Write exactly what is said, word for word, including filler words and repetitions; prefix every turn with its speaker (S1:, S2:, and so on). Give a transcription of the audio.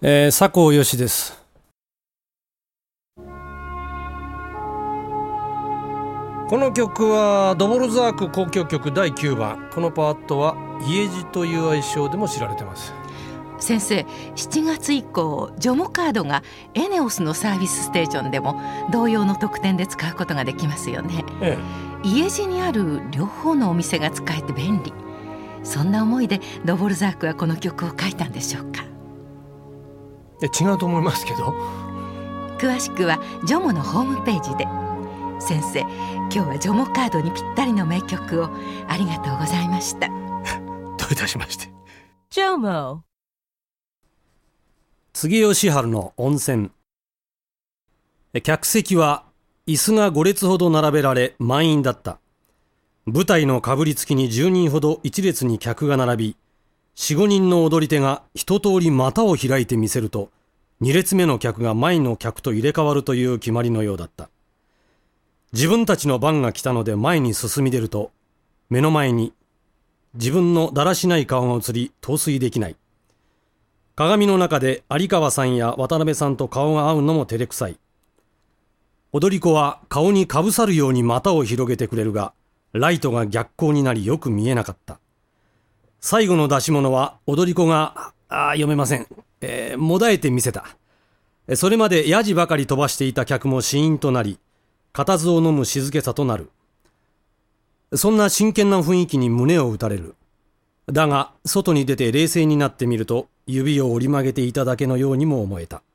S1: えー、佐藤義です。この曲はドボルザーク交響曲だいきゅうばん。このパートは家路という愛称でも知られています。
S2: 先生、しちがつ以降ジョモカードがエネオスのサービスステーションでも同様の特典で使うことができますよね。
S1: え
S2: え、家路にある両方のお店が使えて便利。そんな思いでドボルザークはこの曲を書いたんでしょうか。
S1: え違うと思いますけど。
S2: 詳しくはジョモのホームページで。先生、今日はジョモカードにぴったりの名曲をありがとうございました。
S1: どういたしまして。
S2: ジョモ。
S1: 杉義治の温泉。客席は椅子がご列ほど並べられ満員だった。舞台のかぶりつきにじゅうにんほど一列に客が並び、よん、ごにんの踊り手が一通り股を開いてみせると、に列目の客が前の客と入れ替わるという決まりのようだった。自分たちの番が来たので前に進み出ると、目の前に自分のだらしない顔が映り陶酔できない。鏡の中で有川さんや渡辺さんと顔が合うのも照れくさい。踊り子は顔にかぶさるように股を広げてくれるが、ライトが逆光になりよく見えなかった。最後の出し物は踊り子が、ああ読めません、えー、もだえてみせた。それまでやじばかり飛ばしていた客もシーンとなり、固唾を飲む静けさとなる。そんな真剣な雰囲気に胸を打たれる。だが外に出て冷静になってみると、指を折り曲げていただけのようにも思えた。